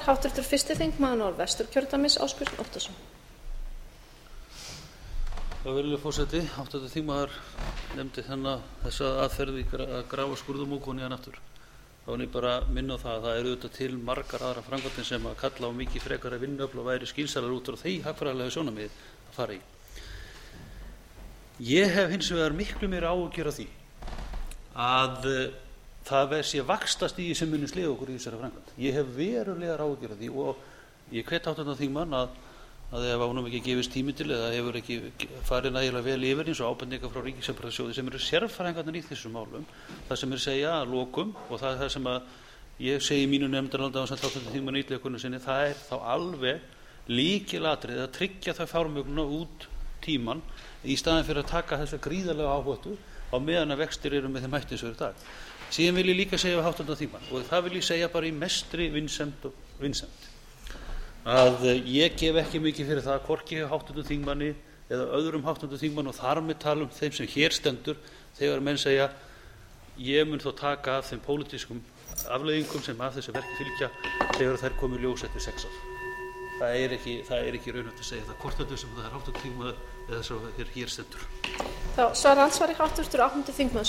Háttvirtur fyrsti þingmaður Norðvesturkjördæmis Ásbjörn Óttarsson. Virðulegur forseti, háttvirtur þingmaður nefndi þessa aðferð að grafa skurðarmók ofan í hann aftur. Þá vil ég bara minna á það að það eru auðvitað til margar aðrar framkvæmdir sem að kalla á mikið frekara vinnuafl og væri skynsamlegra út frá því hagfræðilegu sjónarmiði að fara í. Ég hef hins vegar miklu meira áhyggjur af því að það sé vaxtastigið sem muni sliga okkur í þessari framkvæmd. Ég hef verulegar áhyggjur af því og ég hvet háttvirtan þingmann að ef honum ekki gefist tími til eða hefur ekki farið nægilega vel yfir eins og ábendingar frá Ríkisendurskoðun sem eru sérfræðingarnir í þessum málum, það sem segja að lokum, og það er það sem að ég segi í mínu nefndaráliti ásamt háttvirtum þingmanni Illuga sinni, það er þá alveg lykilatriði að tryggja þau fjármögnunina út tímann í staðinn fyrir að taka þessa gríðarlega áhættu á meðan að vextir eru með þeim hætti eins og eru í dag. Síðan vil ég líka segja við háttvirtan þingmann, og það vil ég segja bara í mestri vinsemd, að ég gef ekki mikið fyrir það hvorki háttvirtum þingmanni eða öðrum háttvirtum þingmanni og þar með tala þeim sem hér stendur þegar menn segja ég mun þó taka af þeim pólitískum afleiðingum sem af þessu verki fylgja þegar þær komi í ljós eftir 6 ár. Það er ekki raunhæft að segja það hvort þetta sem það er háttvirtum þingmaður eða þess að hér stendur. Þá svarar andsvari háttvirtur 8. þingmaður